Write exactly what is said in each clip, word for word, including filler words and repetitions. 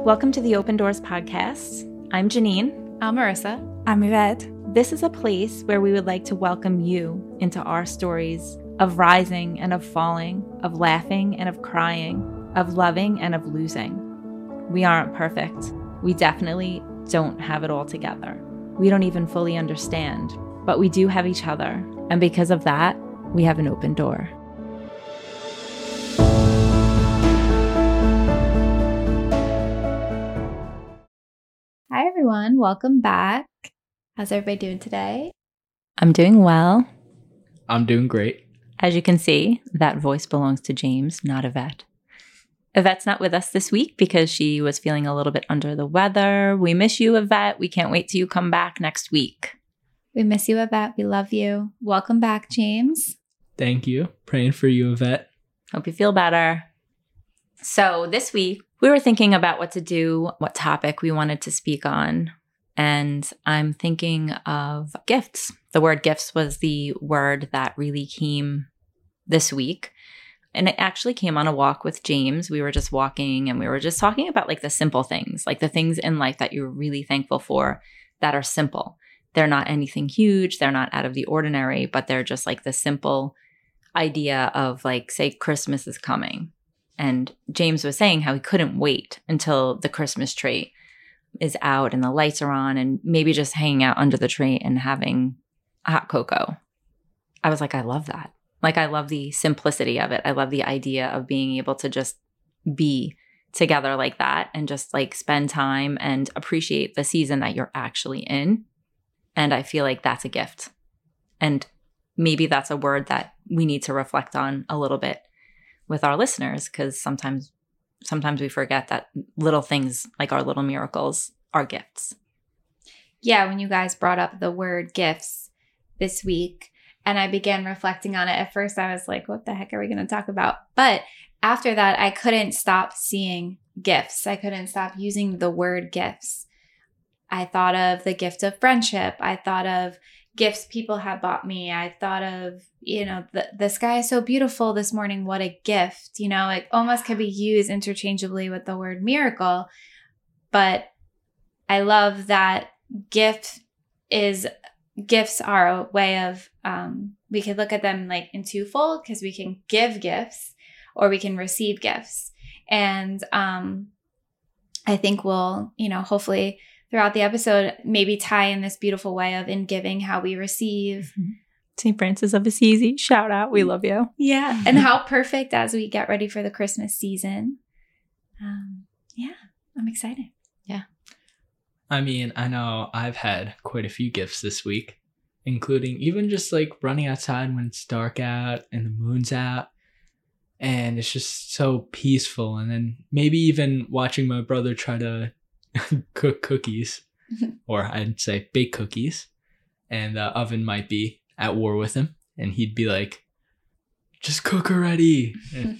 Welcome to the Open Doors podcast. I'm Janine. I'm Marissa. I'm Yvette. This is a place where we would like to welcome you into our stories of rising and of falling, of laughing and of crying, of loving and of losing. We aren't perfect. We definitely don't have it all together. We don't even fully understand, but we do have each other. And because of that, we have an open door. Hi, everyone. Welcome back. How's everybody doing today? I'm doing well. I'm doing great. As you can see, that voice belongs to James, not Yvette. Yvette's not with us this week because she was feeling a little bit under the weather. We miss you, Yvette. We can't wait till you come back next week. We miss you, Yvette. We love you. Welcome back, James. Thank you. Praying for you, Yvette. Hope you feel better. So this week, we were thinking about what to do, what topic we wanted to speak on. And I'm thinking of gifts. The word gifts was the word that really came this week. And it actually came on a walk with James. We were just walking and we were just talking about like the simple things, like the things in life that you're really thankful for that are simple. They're not anything huge. They're not out of the ordinary, but they're just like the simple idea of like, say, Christmas is coming. And James was saying how he couldn't wait until the Christmas tree is out and the lights are on and maybe just hanging out under the tree and having hot cocoa. I was like, I love that. Like, I love the simplicity of it. I love the idea of being able to just be together like that and just like spend time and appreciate the season that you're actually in. And I feel like that's a gift. And maybe that's a word that we need to reflect on a little bit with our listeners, because sometimes sometimes we forget that little things like our little miracles are gifts. Yeah, when you guys brought up the word gifts this week and I began reflecting on it, at first I was like, what the heck are we going to talk about? But after that, I couldn't stop seeing gifts. I couldn't stop using the word gifts. I thought of the gift of friendship. I thought of gifts people have bought me. I thought of, you know, the, the sky is so beautiful this morning. What a gift. You know, it almost can be used interchangeably with the word miracle. But I love that gift is, gifts are a way of, um, we could look at them like in twofold because we can give gifts or we can receive gifts. And um, I think we'll, you know, hopefully throughout the episode, maybe tie in this beautiful way of in giving how we receive. Saint Francis of Assisi, shout out. We love you. Yeah. And how perfect as we get ready for the Christmas season. Um, yeah, I'm excited. Yeah. I mean, I know I've had quite a few gifts this week, including even just like running outside when it's dark out and the moon's out. And it's just so peaceful. And then maybe even watching my brother try to cook cookies, or I'd say bake cookies, and the oven might be at war with him, and he'd be like, just cook already. And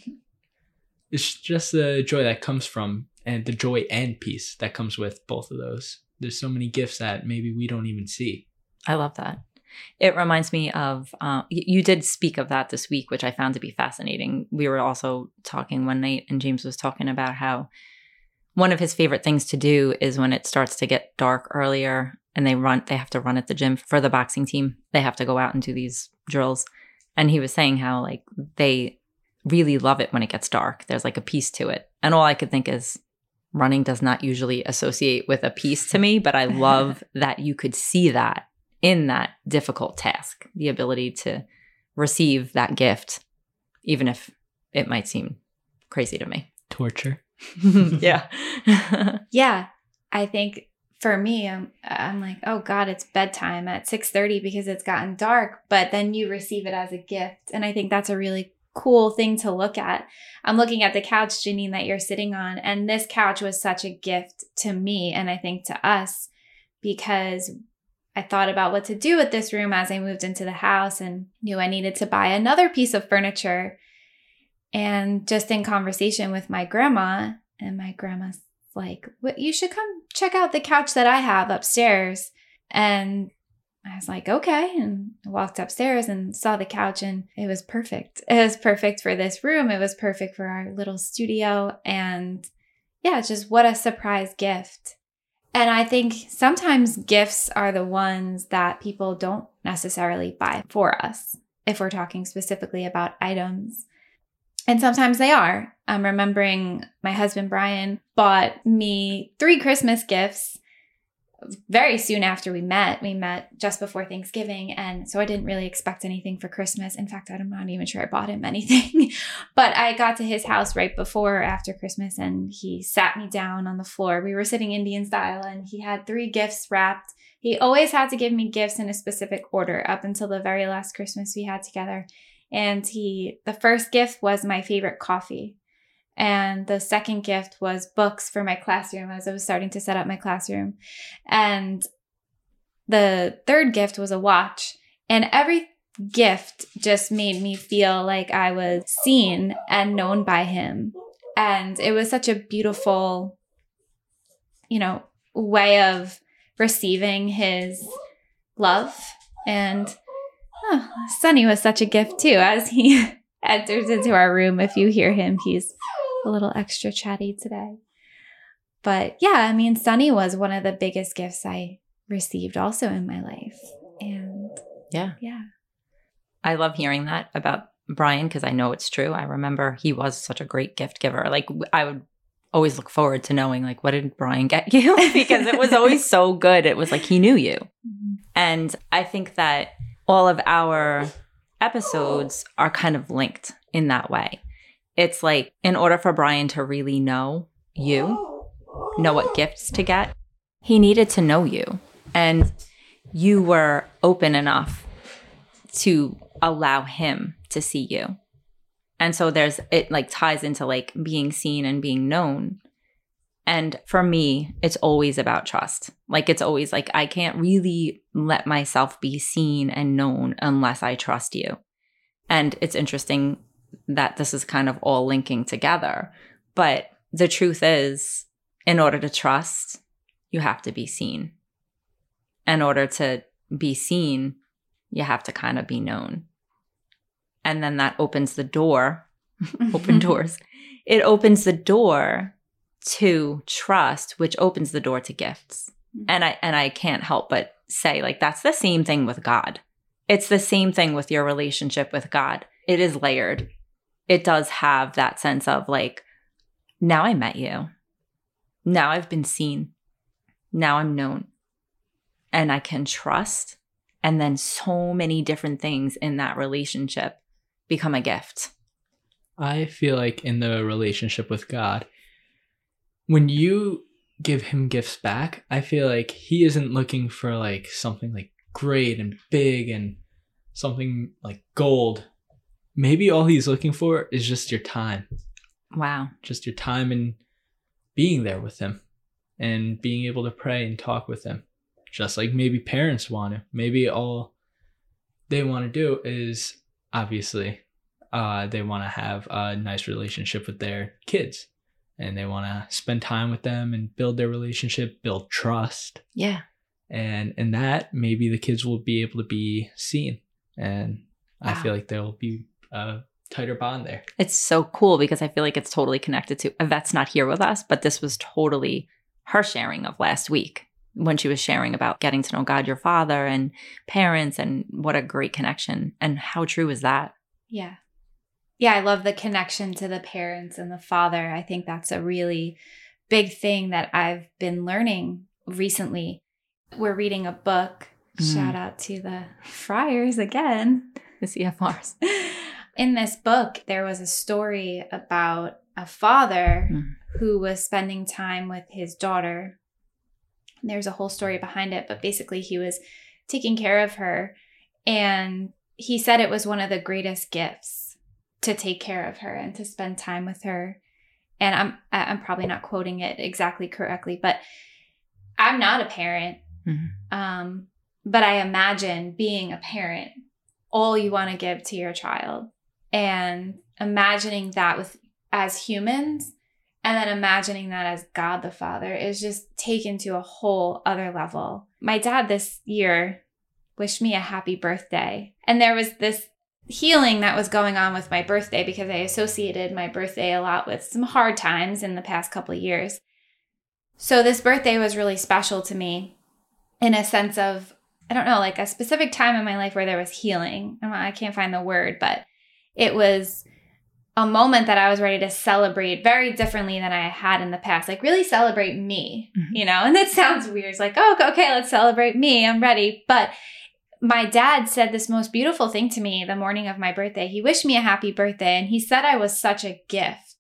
it's just the joy that comes from, and the joy and peace that comes with both of those. There's so many gifts that maybe we don't even see. I love that. It reminds me of, uh, you did speak of that this week, which I found to be fascinating. We were also talking one night and James was talking about how one of his favorite things to do is when it starts to get dark earlier and they run, they have to run at the gym for the boxing team. They have to go out and do these drills. And he was saying how like they really love it when it gets dark. There's like a peace to it. And all I could think is running does not usually associate with a peace to me, but I love that you could see that in that difficult task, the ability to receive that gift, even if it might seem crazy to me. Torture. Yeah. Yeah. I think for me, I'm, I'm like, oh God, it's bedtime at six thirty because it's gotten dark, but then you receive it as a gift. And I think that's a really cool thing to look at. I'm looking at the couch, Janine, that you're sitting on, and this couch was such a gift to me and I think to us, because I thought about what to do with this room as I moved into the house and knew I needed to buy another piece of furniture. And just in conversation with my grandma, and my grandma's like, well, you should come check out the couch that I have upstairs. And I was like, okay. And I walked upstairs and saw the couch and it was perfect. It was perfect for this room. It was perfect for our little studio. And yeah, just what a surprise gift. And I think sometimes gifts are the ones that people don't necessarily buy for us, if we're talking specifically about items. And sometimes they are. I'm remembering my husband, Brian, bought me three Christmas gifts very soon after we met. We met just before Thanksgiving. And so I didn't really expect anything for Christmas. In fact, I'm not even sure I bought him anything. But I got to his house right before or after Christmas, and he sat me down on the floor. We were sitting Indian style, and he had three gifts wrapped. He always had to give me gifts in a specific order up until the very last Christmas we had together. And he, the first gift was my favorite coffee. And the second gift was books for my classroom as I was starting to set up my classroom. And the third gift was a watch. And every gift just made me feel like I was seen and known by him. And it was such a beautiful, you know, way of receiving his love. And oh, Sonny was such a gift too. As he enters into our room, if you hear him, he's a little extra chatty today. But yeah, I mean, Sonny was one of the biggest gifts I received also in my life. And Yeah. yeah. I love hearing that about Brian because I know it's true. I remember he was such a great gift giver. Like I would always look forward to knowing like, what did Brian get you? Because it was always so good. It was like he knew you. Mm-hmm. And I think that all of our episodes are kind of linked in that way. It's like in order for Brian to really know you, know what gifts to get, he needed to know you. And you were open enough to allow him to see you. And so there's, it like ties into like being seen and being known. And for me, it's always about trust. Like it's always like, I can't really let myself be seen and known unless I trust you. And it's interesting that this is kind of all linking together. But the truth is, in order to trust, you have to be seen. In order to be seen, you have to kind of be known. And then that opens the door, open doors. It opens the door to trust, which opens the door to gifts. And I and I can't help but say, like, that's the same thing with God. It's the same thing with your relationship with God. It is layered. It does have that sense of like, now I met you. Now I've been seen. Now I'm known. And I can trust. And then so many different things in that relationship become a gift. I feel like in the relationship with God, when you give him gifts back, I feel like he isn't looking for like something like great and big and something like gold. Maybe all he's looking for is just your time. Wow. Just your time and being there with him and being able to pray and talk with him. Just like maybe parents want to. Maybe all they want to do is obviously uh, they want to have a nice relationship with their kids. And they want to spend time with them and build their relationship, build trust. Yeah. And in that, maybe the kids will be able to be seen. And wow. I feel like there will be a tighter bond there. It's so cool because I feel like it's totally connected to Yvette's not here with us, but this was totally her sharing of last week when she was sharing about getting to know God, your father, and parents, and what a great connection. And how true is that? Yeah. Yeah, I love the connection to the parents and the father. I think that's a really big thing that I've been learning recently. We're reading a book. Mm. Shout out to the Friars again. The C F Rs. In this book, there was a story about a father mm. who was spending time with his daughter. There's a whole story behind it, but basically he was taking care of her. And he said it was one of the greatest gifts to take care of her and to spend time with her. And I'm I'm probably not quoting it exactly correctly, but I'm not a parent. Mm-hmm. Um, but I imagine being a parent, all you want to give to your child, and imagining that with as humans, and then imagining that as God the Father is just taken to a whole other level. My dad this year wished me a happy birthday. And there was this healing that was going on with my birthday, because I associated my birthday a lot with some hard times in the past couple of years. So this birthday was really special to me in a sense of, I don't know, like a specific time in my life where there was healing. I can't find the word, but it was a moment that I was ready to celebrate very differently than I had in the past. Like really celebrate me, mm-hmm. you know? And that sounds weird. It's like, oh, okay, let's celebrate me. I'm ready. But my dad said this most beautiful thing to me the morning of my birthday. He wished me a happy birthday, and he said I was such a gift.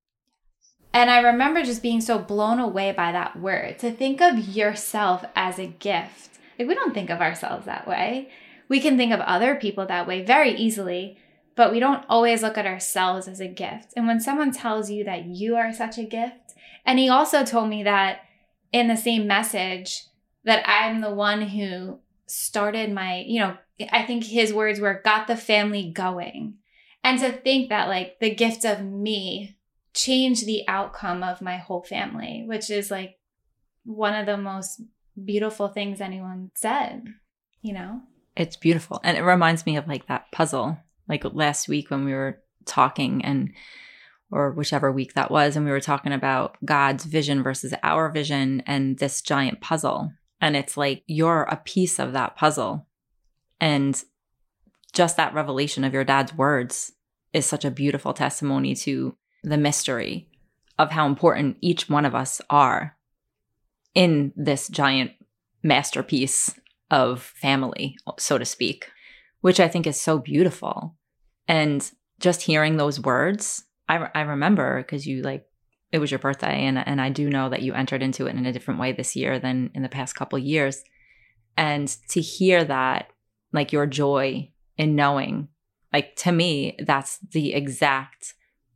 And I remember just being so blown away by that word, to think of yourself as a gift. Like, we don't think of ourselves that way. We can think of other people that way very easily, but we don't always look at ourselves as a gift. And when someone tells you that you are such a gift, and he also told me that in the same message that I'm the one who started my, you know, I think his words were, got the family going. And to think that like the gift of me changed the outcome of my whole family, which is like one of the most beautiful things anyone said, you know? It's beautiful. And it reminds me of like that puzzle, like last week when we were talking and, or whichever week that was, and we were talking about God's vision versus our vision and this giant puzzle. And it's like, you're a piece of that puzzle. And just that revelation of your dad's words is such a beautiful testimony to the mystery of how important each one of us are in this giant masterpiece of family, so to speak, which I think is so beautiful. And just hearing those words, I, I remember, because you like, it was your birthday, and and I do know that you entered into it in a different way this year than in the past couple of years. And to hear that, like your joy in knowing, like to me, that's the exact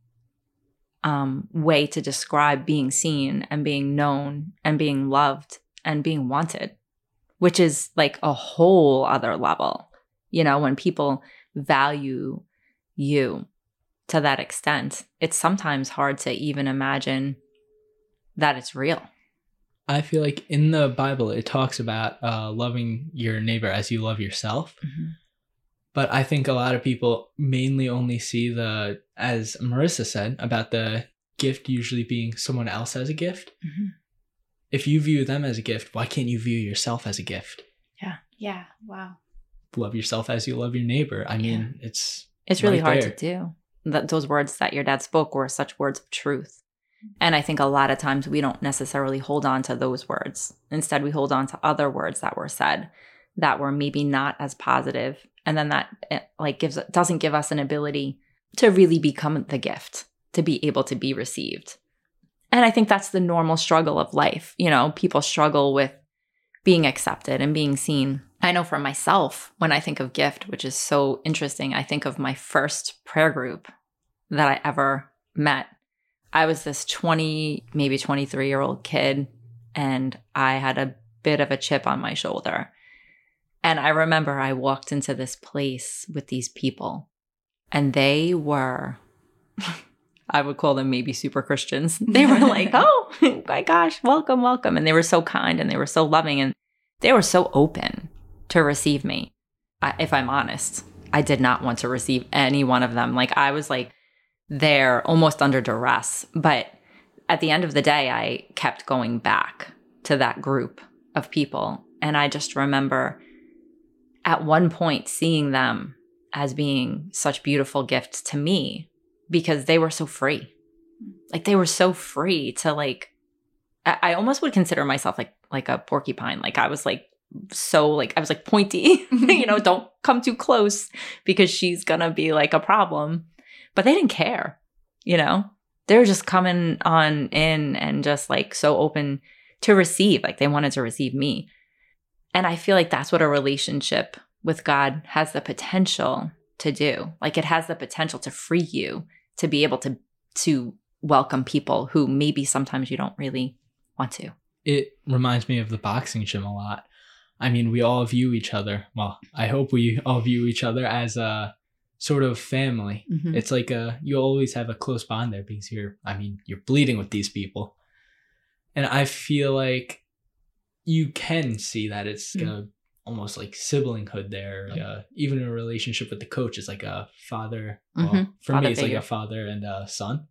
um, way to describe being seen and being known and being loved and being wanted, which is like a whole other level. You know, when people value you to that extent, it's sometimes hard to even imagine that it's real. I feel like in the Bible, it talks about uh, loving your neighbor as you love yourself. Mm-hmm. But I think a lot of people mainly only see the, as Marissa said, about the gift usually being someone else as a gift. Mm-hmm. If you view them as a gift, why can't you view yourself as a gift? Yeah. Yeah. Wow. Love yourself as you love your neighbor. I yeah. mean, it's It's really right hard there. to do. That those words that your dad spoke were such words of truth. And I think a lot of times we don't necessarily hold on to those words. Instead, we hold on to other words that were said that were maybe not as positive. And then that like gives doesn't give us an ability to really become the gift, to be able to be received. And I think that's the normal struggle of life. You know, people struggle with being accepted and being seen. I know for myself, when I think of gift, which is so interesting, I think of my first prayer group that I ever met. I was this twenty, maybe twenty-three year old kid, and I had a bit of a chip on my shoulder. And I remember I walked into this place with these people, and they were, I would call them maybe super Christians. They were like, oh my gosh, welcome, welcome. And they were so kind and they were so loving and they were so open to receive me. I, if I'm honest, I did not want to receive any one of them. Like I was like there almost under duress. But at the end of the day, I kept going back to that group of people. And I just remember at one point seeing them as being such beautiful gifts to me because they were so free. Like they were so free to like, I, I almost would consider myself like, like a porcupine. Like I was like, so like, I was like pointy, you know, don't come too close because she's gonna be like a problem. But they didn't care, you know, they were just coming on in and just like so open to receive, like they wanted to receive me. And I feel like that's what a relationship with God has the potential to do. Like it has the potential to free you to be able to, to welcome people who maybe sometimes you don't really want to. It reminds me of the boxing gym a lot. I mean, we all view each other. Well, I hope we all view each other as a sort of family. Mm-hmm. It's like a, you always have a close bond there because you're, I mean, you're bleeding with these people. And I feel like you can see that it's mm-hmm. a, almost like siblinghood there. Uh, even a relationship with the coach is like a father. Well, Mhm. for Father me, it's figure. like a father and a son.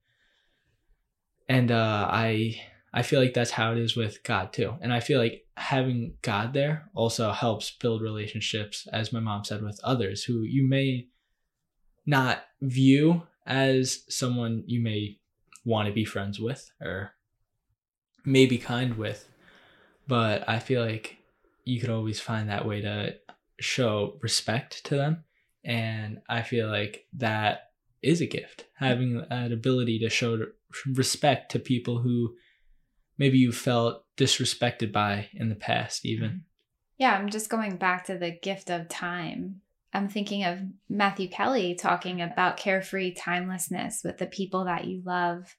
And uh, I I feel like that's how it is with God too. And I feel like having God there also helps build relationships, as my mom said, with others who you may not view as someone you may want to be friends with or may be kind with. But I feel like you could always find that way to show respect to them. And I feel like that is a gift, having that ability to show respect to people who maybe you felt disrespected by in the past even. Yeah, I'm just going back to the gift of time. I'm thinking of Matthew Kelly talking about carefree timelessness with the people that you love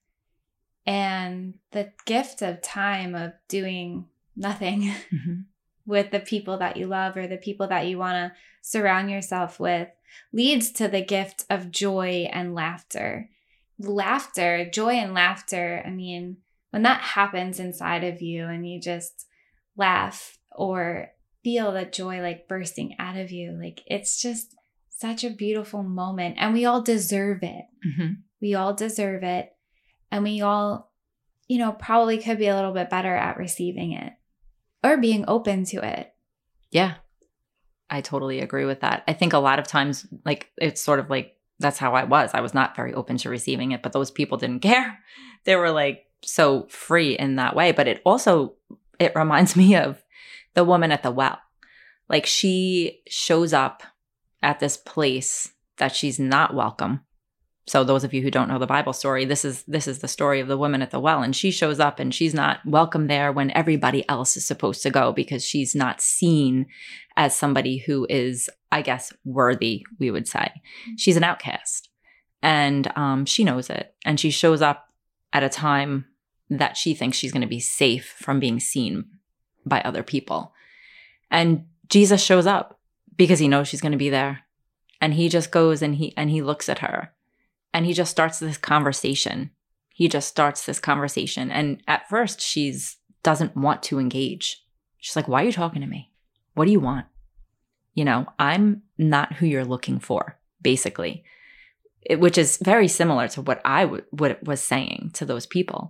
and the gift of time of doing nothing Mm-hmm. with the people that you love or the people that you want to surround yourself with leads to the gift of joy and laughter. Laughter, joy and laughter, I mean, when that happens inside of you and you just laugh or feel that joy like bursting out of you, like it's just such a beautiful moment and we all deserve it. Mm-hmm. We all deserve it. And we all, you know, probably could be a little bit better at receiving it or being open to it. Yeah, I totally agree with that. I think a lot of times, like, it's sort of like, that's how I was. I was not very open to receiving it, but those people didn't care. They were like so free in that way. But it also, it reminds me of the woman at the well. Like, she shows up at this place that she's not welcome. So those of you who don't know the Bible story, this is this is the story of the woman at the well. And she shows up and she's not welcome there when everybody else is supposed to go because she's not seen as somebody who is, I guess, worthy, we would say. She's an outcast. And um, she knows it. And she shows up at a time that she thinks she's going to be safe from being seen by other people. And Jesus shows up because he knows she's going to be there. And he just goes and he and he looks at her. And he just starts this conversation. He just starts this conversation. And at first, she's doesn't want to engage. She's like, why are you talking to me? What do you want? You know, I'm not who you're looking for, basically, it, which is very similar to what I w- what was saying to those people.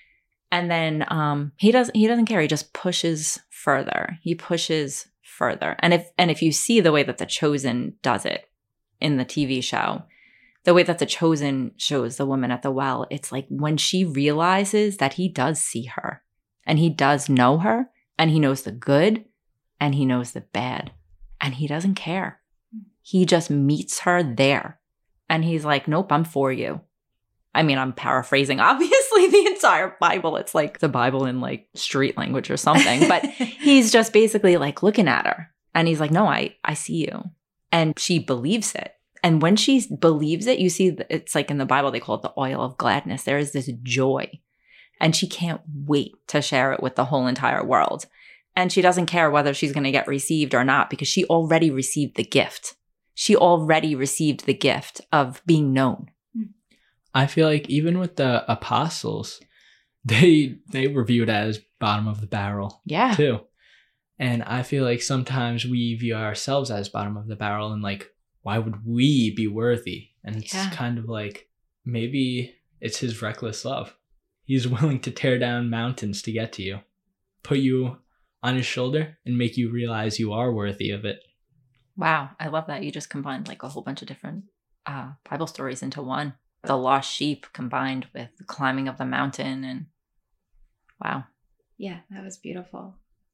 And then um, he doesn't he doesn't care. He just pushes further. He pushes further. And if and if you see the way that The Chosen does it in the T V show, the way that The Chosen shows the woman at the well, it's like when she realizes that he does see her and he does know her and he knows the good and he knows the bad and he doesn't care. He just meets her there and he's like, nope, I'm for you. I mean, I'm paraphrasing, obviously, the entire Bible. It's like the Bible in like street language or something. But he's just basically like looking at her and he's like, no, I, I see you. And she believes it. And when she believes it, you see, it's like in the Bible, they call it the oil of gladness. There is this joy. And she can't wait to share it with the whole entire world. And she doesn't care whether she's going to get received or not because she already received the gift. She already received the gift of being known. I feel like even with the apostles, they they were viewed as bottom of the barrel Yeah. too. And I feel like sometimes we view ourselves as bottom of the barrel and like, why would we be worthy? And it's Yeah. kind of like, maybe it's his reckless love. He's willing to tear down mountains to get to you, put you on his shoulder and make you realize you are worthy of it. Wow. I love that. You just combined like a whole bunch of different uh, Bible stories into one. The lost sheep combined with the climbing of the mountain and wow. Yeah, that was beautiful.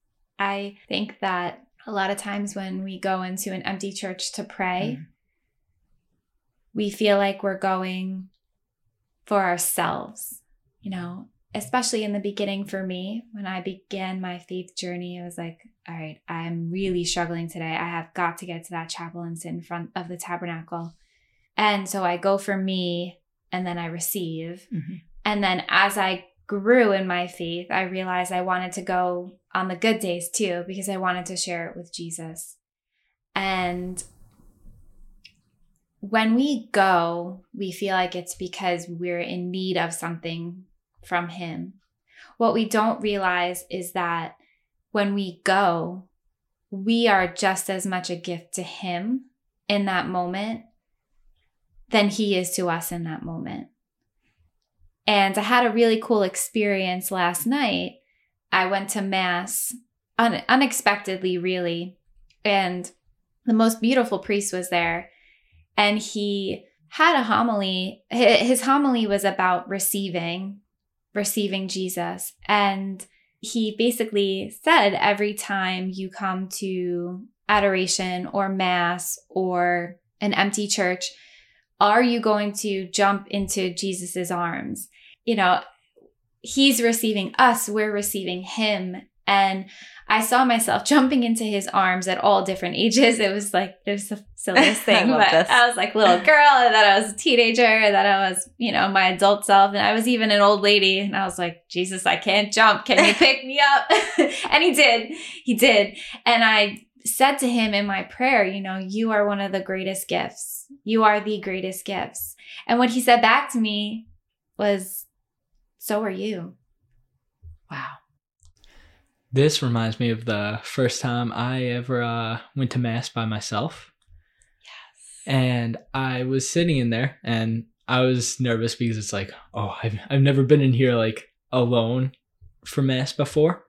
I think that a lot of times when we go into an empty church to pray, Mm. we feel like we're going for ourselves, you know, especially in the beginning for me, when I began my faith journey, it was like, all right, I'm really struggling today. I have got to get to that chapel and sit in front of the tabernacle. And so I go for me and then I receive. Mm-hmm. And then as I grew in my faith, I realized I wanted to go on the good days too, because I wanted to share it with Jesus. And when we go, we feel like it's because we're in need of something from him. What we don't realize is that when we go, we are just as much a gift to him in that moment than he is to us in that moment. And I had a really cool experience last night. I went to mass un- unexpectedly, really. And the most beautiful priest was there. And he had a homily. His homily was about receiving, receiving Jesus. And he basically said every time you come to adoration or mass or an empty church, are you going to jump into Jesus's arms? You know, he's receiving us, we're receiving him. And I saw myself jumping into his arms at all different ages. It was like, it was the silliest thing. I but this. I was like a little girl, and then I was a teenager, and then I was, you know, my adult self. And I was even an old lady. And I was like, Jesus, I can't jump. Can you pick me up? And he did. He did. And I said to him in my prayer, you know, you are one of the greatest gifts. You are the greatest gifts. And what he said back to me was, so are you. Wow. This reminds me of the first time I ever uh, went to mass by myself. Yes. And I was sitting in there, and I was nervous because it's like, oh, I've, I've never been in here like alone for mass before.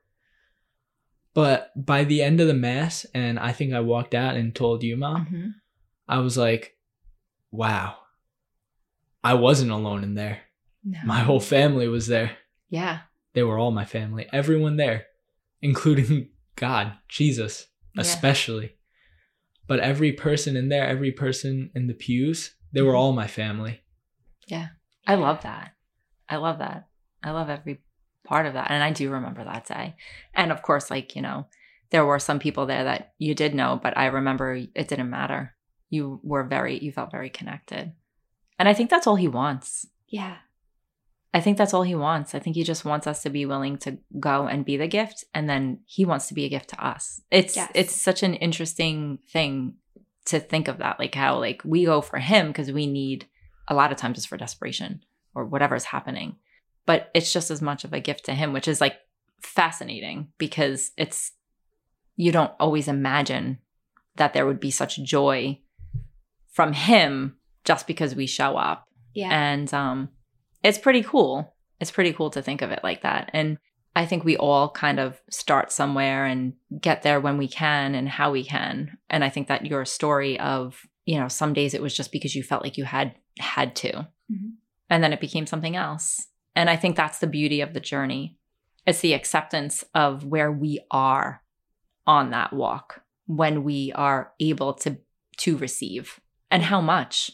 But by the end of the mass, and I think I walked out and told you, Mom, Mm-hmm. I was like, wow, I wasn't alone in there. No. My whole family was there. Yeah. They were all my family, everyone there, including God, Jesus, Yeah. especially. But every person in there, every person in the pews, they were all my family. Yeah. I love that. I love that. I love every part of that. And I do remember that day. And of course, like, you know, there were some people there that you did know, but I remember it didn't matter. You were very, you felt very connected. And I think that's all he wants. Yeah. I think that's all he wants. I think he just wants us to be willing to go and be the gift. And then he wants to be a gift to us. It's, Yes. it's such an interesting thing to think of that. Like how like we go for him because we need, a lot of times it's for desperation or whatever's happening. But it's just as much of a gift to him, which is like fascinating because it's, you don't always imagine that there would be such joy from him just because we show up. Yeah. And um, it's pretty cool. It's pretty cool to think of it like that. And I think we all kind of start somewhere and get there when we can and how we can. And I think that your story of, you know, some days it was just because you felt like you had had to. Mm-hmm. And then it became something else. And I think that's the beauty of the journey. It's the acceptance of where we are on that walk when we are able to to receive and how much.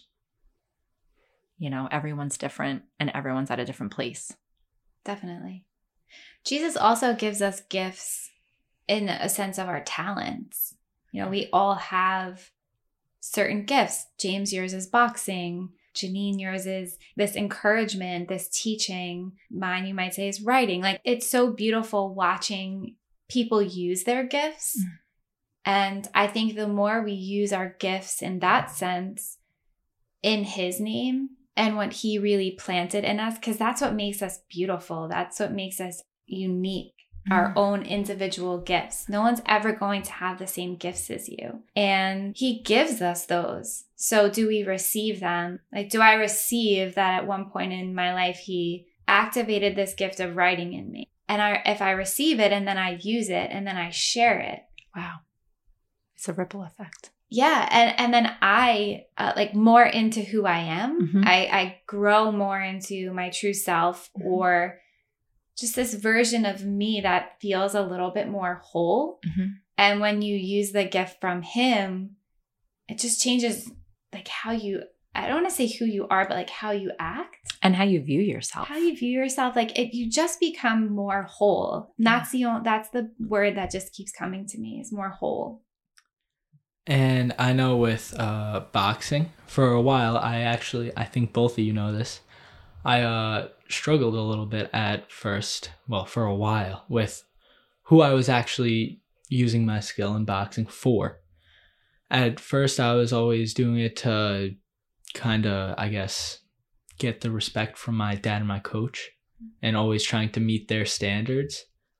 You know, everyone's different and everyone's at a different place. Definitely. Jesus also gives us gifts in a sense of our talents. You know, we all have certain gifts. James, yours is boxing. Janine, yours is this encouragement, this teaching. Mine, you might say, is writing. Like, it's so beautiful watching people use their gifts. Mm. And I think the more we use our gifts in that sense, in his name and what he really planted in us, because that's what makes us beautiful. That's what makes us unique. Mm. Our own individual gifts. No one's ever going to have the same gifts as you. And he gives us those. So do we receive them? Like, do I receive that at one point in my life, he activated this gift of writing in me? And I, if I receive it and then I use it and then I share it. Wow. It's a ripple effect. Yeah. And, and then I uh, like more into who I am. Mm-hmm. I, I grow more into my true self, mm-hmm. or just this version of me that feels a little bit more whole. Mm-hmm. And when you use the gift from him, it just changes like how you, I don't want to say who you are, but like how you act. And how you view yourself. How you view yourself. Like it, you just become more whole. And that's the only, that's the word that just keeps coming to me, is more whole. And I know with uh, boxing, for a while, I actually, I think both of you know this, I uh, struggled a little bit at first, well, for a while, with who I was actually using my skill in boxing for. At first, I was always doing it to kind of, I guess, get the respect from my dad and my coach, and always trying to meet their standards.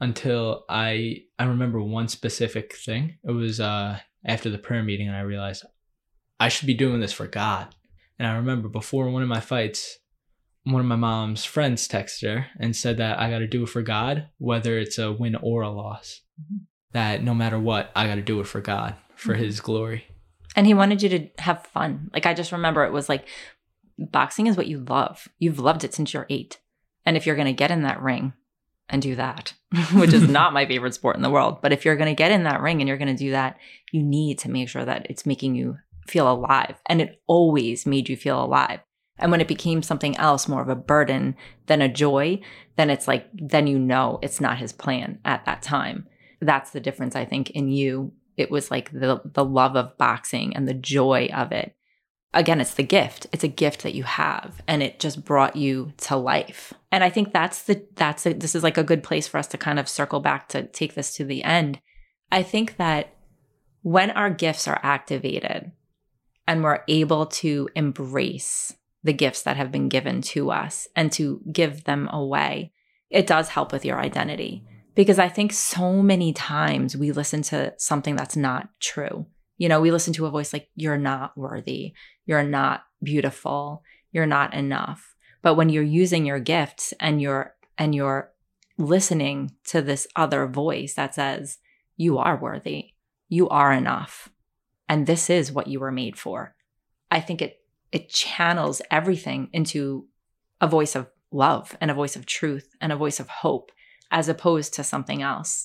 until I I remember one specific thing. It was uh, after the prayer meeting, and I realized I should be doing this for God. And I remember before one of my fights, one of my mom's friends texted her and said that I got to do it for God, whether it's a win or a loss. Mm-hmm. That no matter what, I got to do it for God, for mm-hmm. His glory. And He wanted you to have fun. Like, I just remember it was like, boxing is what you love. You've loved it since you're eight. And if you're going to get in that ring and do that, which is not my favorite sport in the world, but if you're going to get in that ring and you're going to do that, you need to make sure that it's making you feel alive. And it always made you feel alive. And when it became something else, more of a burden than a joy, then it's like, then you know it's not His plan at that time. That's the difference, I think, in you. It was like the the love of boxing and the joy of it. Again, it's the gift. It's a gift that you have, and it just brought you to life. And I think that's the that's a, this is like a good place for us to kind of circle back to take this to the end. I think that when our gifts are activated and we're able to embrace the gifts that have been given to us and to give them away, it does help with your identity. Because I think so many times we listen to something that's not true. You know, we listen to a voice like, you're not worthy, you're not beautiful, you're not enough. But when you're using your gifts and you're and you're listening to this other voice that says, you are worthy, you are enough, and this is what you were made for, I think it it channels everything into a voice of love and a voice of truth and a voice of hope, as opposed to something else.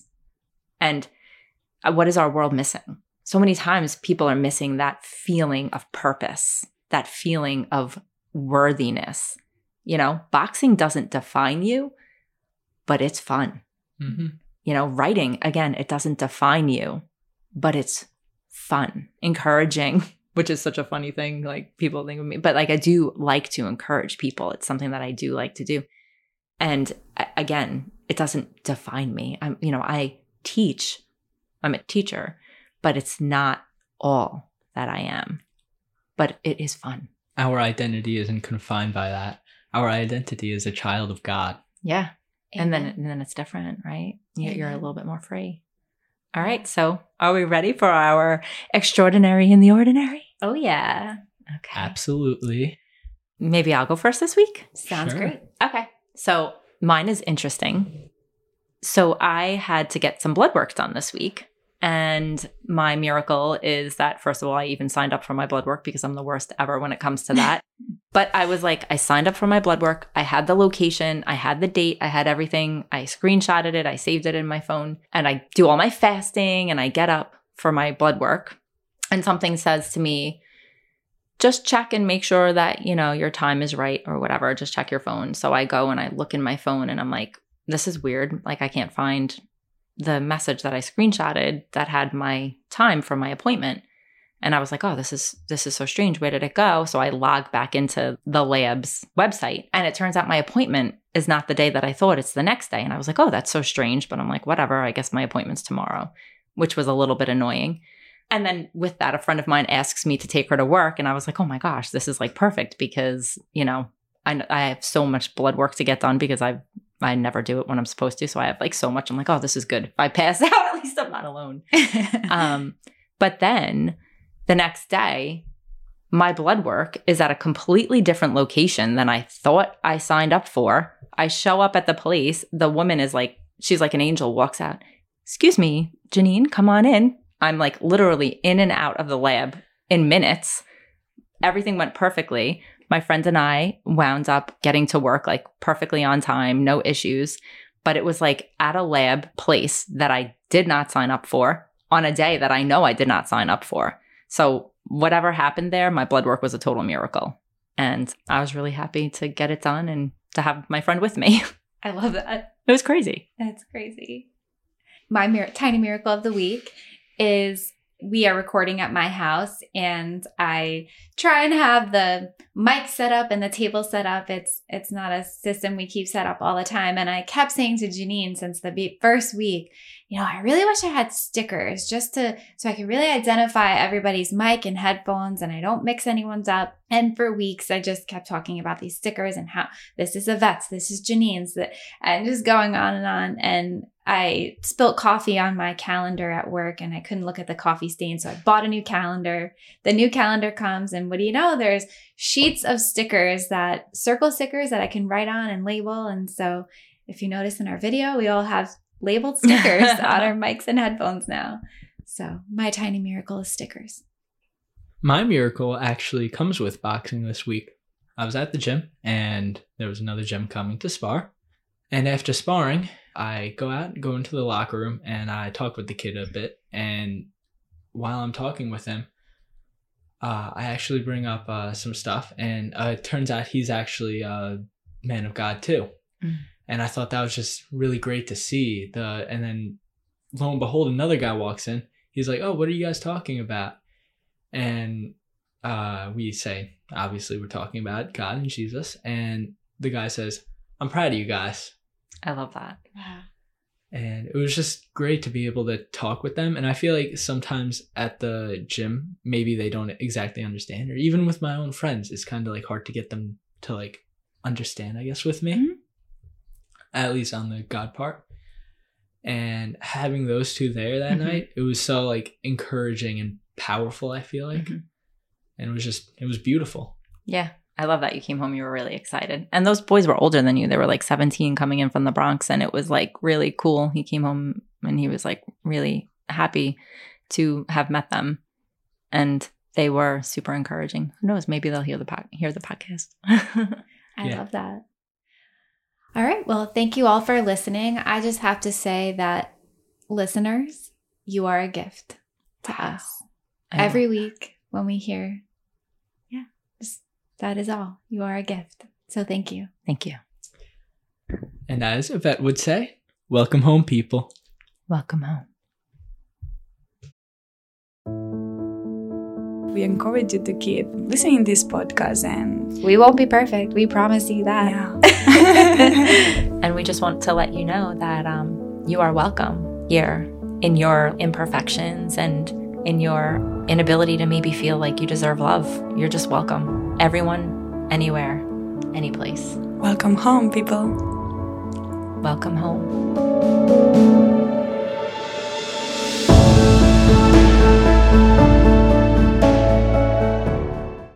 And what is our world missing? So many times people are missing that feeling of purpose, that feeling of worthiness. You know, boxing doesn't define you, but it's fun. Mm-hmm. You know, writing, again, it doesn't define you, but it's fun, encouraging, which is such a funny thing. Like, people think of me, but like, I do like to encourage people. It's something that I do like to do. And again, it doesn't define me. I'm, you know, I teach, I'm a teacher, but it's not all that I am, but it is fun. Our identity isn't confined by that. Our identity is a child of God. Yeah. Amen. And then, and then it's different, right? You're, you're a little bit more free. All right. So are we ready for our extraordinary in the ordinary? Oh, yeah. Okay. Absolutely. Maybe I'll go first this week. Sounds Sure. great. Okay. So mine is interesting. So I had to get some blood work done this week. And my miracle is that, first of all, I even signed up for my blood work because I'm the worst ever when it comes to that. But I was like, I signed up for my blood work. I had the location. I had the date. I had everything. I screenshotted it. I saved it in my phone. And I do all my fasting and I get up for my blood work. And something says to me, just check and make sure that, you know, your time is right or whatever. Just check your phone. So I go and I look in my phone and I'm like, this is weird. Like, I can't find the message that I screenshotted that had my time for my appointment. And I was like, oh, this is this is so strange. Where did it go? So I logged back into the lab's website. And it turns out my appointment is not the day that I thought. It's the next day. And I was like, oh, that's so strange. But I'm like, whatever. I guess my appointment's tomorrow, which was a little bit annoying. And then with that, a friend of mine asks me to take her to work. And I was like, oh my gosh, this is like perfect because, you know, I, I have so much blood work to get done because I I never do it when I'm supposed to. So I have like so much. I'm like, oh, this is good. If I pass out, at least I'm not alone. um, but then the next day, my blood work is at a completely different location than I thought I signed up for. I show up at the place. The woman is like, she's like an angel, walks out. Excuse me, Janine, come on in. I'm like literally in and out of the lab in minutes. Everything went perfectly. My friend and I wound up getting to work like perfectly on time, no issues. But it was like at a lab place that I did not sign up for on a day that I know I did not sign up for. So whatever happened there, my blood work was a total miracle. And I was really happy to get it done and to have my friend with me. I love that. It was crazy. That's crazy. My mir- tiny miracle of the week is we are recording at my house and I try and have the mic set up and the table set up. It's it's not a system we keep set up all the time. And I kept saying to Janine since the be- first week, you know, I really wish I had stickers just to, so I could really identify everybody's mic and headphones and I don't mix anyone's up. And for weeks, I just kept talking about these stickers and how this is Yvette's, this is Janine's, that, and just going on and on. And I spilt coffee on my calendar at work and I couldn't look at the coffee stain. So I bought a new calendar. The new calendar comes and what do you know? There's sheets of stickers that circle stickers that I can write on and label. And so if you notice in our video, we all have labeled stickers on our mics and headphones now. So my tiny miracle is stickers. My miracle actually comes with boxing this week. I was at the gym and there was another gym coming to spar. And after sparring, I go out, go into the locker room, and I talk with the kid a bit. And while I'm talking with him, uh, I actually bring up uh, some stuff. And uh, it turns out he's actually a man of God too. Mm. And I thought that was just really great to see. The And then lo and behold, another guy walks in. He's like, oh, what are you guys talking about? And uh, we say, obviously, we're talking about God and Jesus. And the guy says, I'm proud of you guys. I love that. Wow. And it was just great to be able to talk with them. And I feel like sometimes at the gym, maybe they don't exactly understand. Or even with my own friends, it's kind of like hard to get them to like understand, I guess, with me. Mm-hmm. At least on the God part. And having those two there that mm-hmm. night, it was so like encouraging and powerful, I feel like. Mm-hmm. And it was just, it was beautiful. Yeah. I love that you came home. You were really excited. And those boys were older than you. They were like seventeen coming in from the Bronx. And it was like really cool. He came home and he was like really happy to have met them. And they were super encouraging. Who knows? Maybe they'll hear the, po- hear the podcast. I yeah. love that. All right. Well, thank you all for listening. I just have to say that listeners, you are a gift to wow. us. Every week when we hear, yeah, just that is all. You are a gift. So thank you. Thank you. And as Yvette would say, welcome home, people. Welcome home. We encourage you to keep listening to this podcast, and we won't be perfect. We promise you that. Yeah. And we just want to let you know that um, you are welcome here in your imperfections and in your inability to maybe feel like you deserve love. You're just welcome. Everyone, anywhere, any place. Welcome home, people. Welcome home.